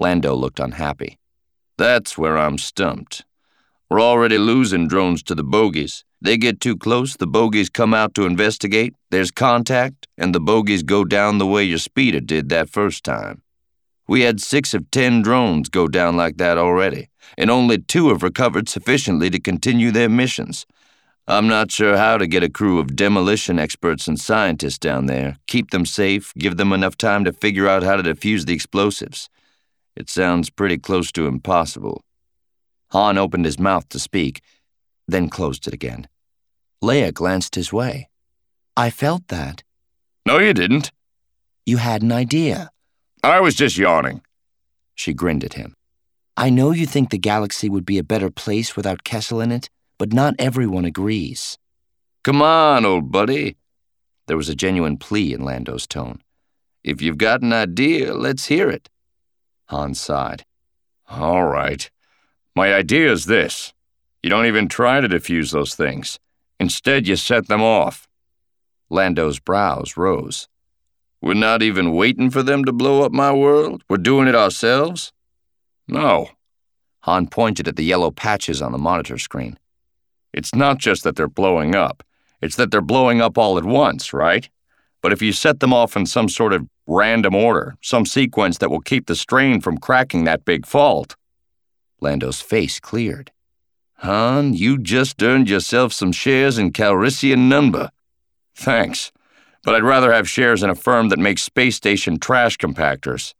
Lando looked unhappy. That's where I'm stumped. We're already losing drones to the bogies. They get too close, the bogies come out to investigate, there's contact, and the bogies go down the way your speeder did that first time. We had 6 of 10 drones go down like that already, and only 2 have recovered sufficiently to continue their missions. I'm not sure how to get a crew of demolition experts and scientists down there, keep them safe, give them enough time to figure out how to defuse the explosives. It sounds pretty close to impossible. Han opened his mouth to speak, then closed it again. Leia glanced his way. I felt that. No, you didn't. You had an idea. I was just yawning. She grinned at him. I know you think the galaxy would be a better place without Kessel in it, but not everyone agrees. Come on, old buddy. There was a genuine plea in Lando's tone. If you've got an idea, let's hear it. Han sighed. All right. My idea is this. You don't even try to defuse those things. Instead, you set them off. Lando's brows rose. We're not even waiting for them to blow up my world? We're doing it ourselves? No. Han pointed at the yellow patches on the monitor screen. It's not just that they're blowing up. It's that they're blowing up all at once, right? But if you set them off in some sort of random order, some sequence that will keep the strain from cracking that big fault. Lando's face cleared. Han, you just earned yourself some shares in Calrissian Number. Thanks, but I'd rather have shares in a firm that makes space station trash compactors.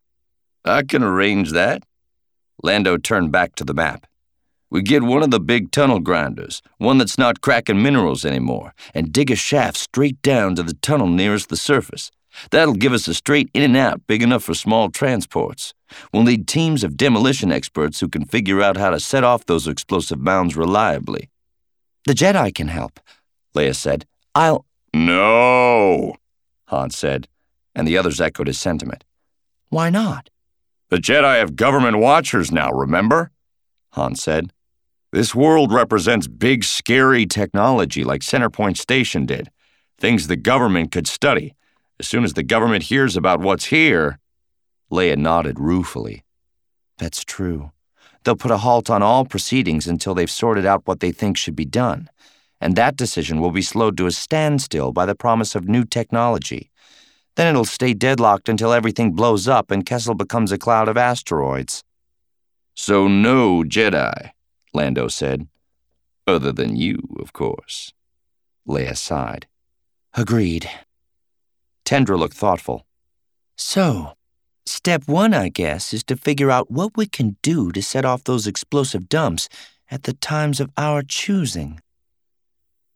I can arrange that. Lando turned back to the map. We get one of the big tunnel grinders, one that's not cracking minerals anymore, and dig a shaft straight down to the tunnel nearest the surface. That'll give us a straight in and out big enough for small transports. We'll need teams of demolition experts who can figure out how to set off those explosive mounds reliably. The Jedi can help, Leia said. No, Han said, and the others echoed his sentiment. Why not? The Jedi have government watchers now, remember? Han said. This world represents big, scary technology like Centerpoint Station did. Things the government could study. As soon as the government hears about what's here... Leia nodded ruefully. That's true. They'll put a halt on all proceedings until they've sorted out what they think should be done. And that decision will be slowed to a standstill by the promise of new technology. Then it'll stay deadlocked until everything blows up and Kessel becomes a cloud of asteroids. So no Jedi, Lando said. Other than you, of course. Leia sighed. Agreed. Tendra looked thoughtful. So, step 1, I guess, is to figure out what we can do to set off those explosive dumps at the times of our choosing.